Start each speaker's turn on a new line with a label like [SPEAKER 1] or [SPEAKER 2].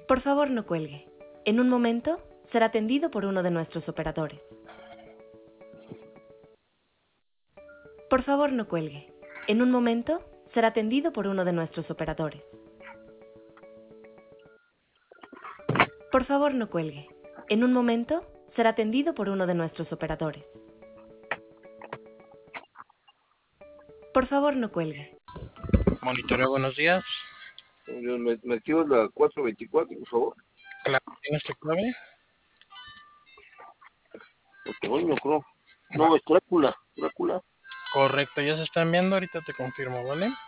[SPEAKER 1] Por favor, no cuelgue. En un momento será atendido por uno de nuestros operadores. Por favor, no cuelgue. En un momento será atendido por uno de nuestros operadores. Por favor, no cuelgue. En un momento será atendido por uno de nuestros operadores. Por favor, no cuelgue.
[SPEAKER 2] Monitoreo, buenos días.
[SPEAKER 3] Me activas la 424, por favor.
[SPEAKER 2] Claro, ¿tienes tu clave?
[SPEAKER 3] Porque hoy no creo. No, es Drácula.
[SPEAKER 2] Correcto, ya se está enviando, ahorita te confirmo, ¿vale?